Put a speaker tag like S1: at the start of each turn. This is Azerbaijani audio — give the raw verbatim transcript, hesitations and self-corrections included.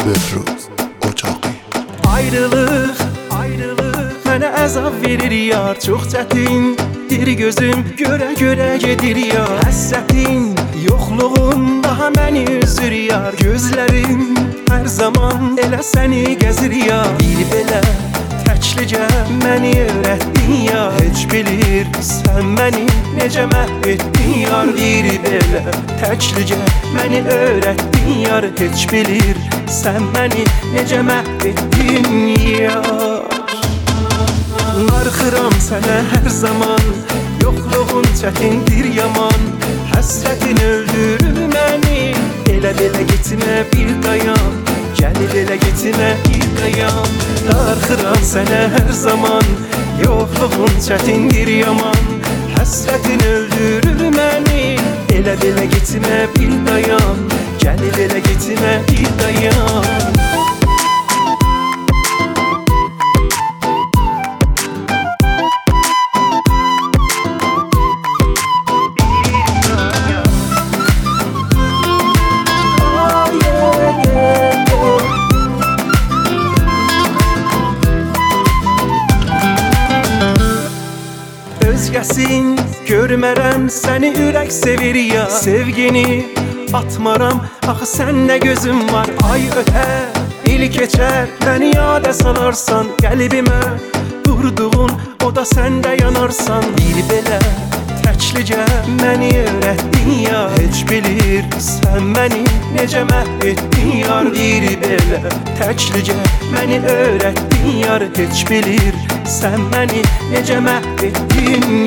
S1: Behruz Qoçaqi.
S2: Ayrılıq, ayrılıq mənə əzab verir yar. Çox çətindir gözüm görə-görə gedir yar. Həsrətin, yoxluğun daha məni üzür yar. Gözlərim hər zaman elə səni gəzir yar. Bir belə təklicə məni öyrətdin yar. Heç bilirsən məni necə məhv etdin yar. Bir belə təklicə məni öyrətdin yar. Heç bilirsən məni necə məhv etdin yar. Darxıram sənə hər zaman, yoxluğun çətindir yaman. Həsrətin öldürür məni, elə belə getmə bir dayan. Gəl elə getmə bir dayan. Darxıram sənə hər zaman, yoxluğun çətindir yaman. Həsrətin öldürür məni, elə belə getmə bir dayan. Gəl elə getmə bir dayan. Özgəsin görmərəm səni ürək sevir ya. Sevgini atmaram, axı səndə gözüm var. Ay ötər, il keçər, məni yada salarsan. Qəlbimə durduğun, o da səndə yanarsan. Bir belə təklicə məni öyrətdin ya. Heç bilirsən məni necə məhv etdin yar. Bir belə təklicə məni öyrətdin yar. Heç bilirsən məni necə məhv etdin